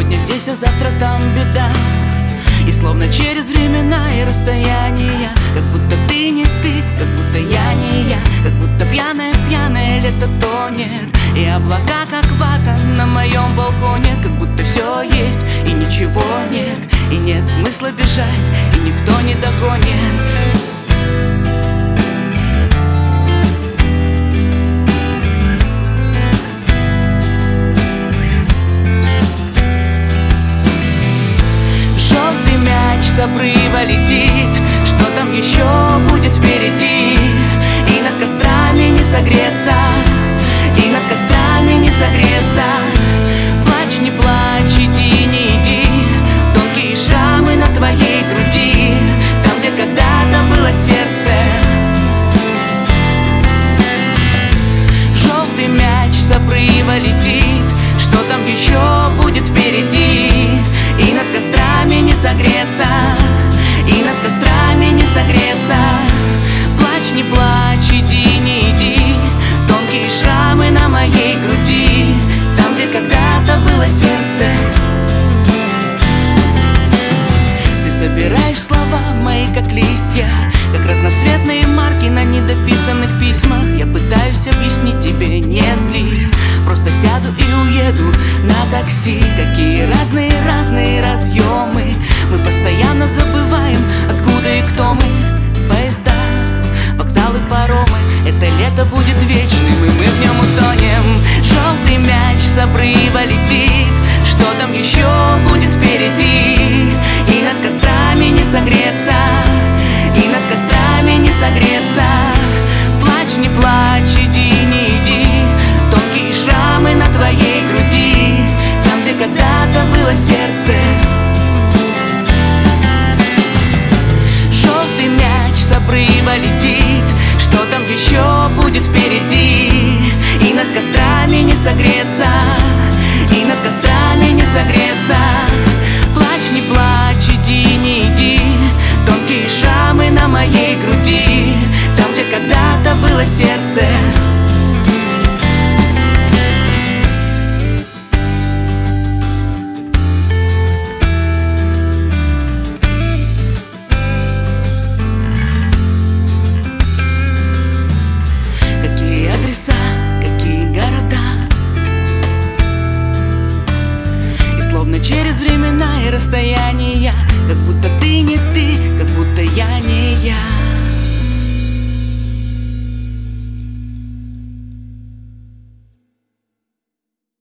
Сегодня здесь, а завтра там беда. И словно через времена и расстояния, как будто ты не ты, как будто я не я, как будто пьяное лето тонет. И облака, как вата на моем балконе, как будто все есть и ничего нет. И нет смысла бежать, и никто не догонит. С обрыва летит, что там еще будет впереди. И над кострами не согреться, и над кострами не согреться. Плачь, не плачь, иди, не иди. Тонкие шрамы на твоей груди, там, где когда-то было сердце. Желтый мяч с обрыва летит, что там еще будет впереди. И над кострами не согреться, и над кострами не согреться. Плачь, не плачь, иди, не иди. Тонкие шрамы на моей груди, там, где когда-то было сердце. Ты собираешь слова мои, как листья, как разноцветные марки на недописанных письмах. Я пытаюсь объяснить тебе, не злись. Просто сяду и уеду на такси. Какие разные разъемы. Мы постоянно забываем, откуда и кто мы. Поезда, вокзалы, паромы. Это лето будет вечным, и мы в нем утонем. Желтый мяч с обрыва летит, что там еще будет впереди. И над кострами не согреться, и над кострами не согреться. Плачь, не плачь, иди, не иди. Тонкие шрамы на твоей груди, там, где когда-то было сердце. Желтый мяч с обрыва летит, что там еще будет впереди. И над кострами не согреться, и над кострами не согреться. Плачь, не плачь, иди, не иди. Тонкие шрамы на моей груди, там, где когда-то было сердце.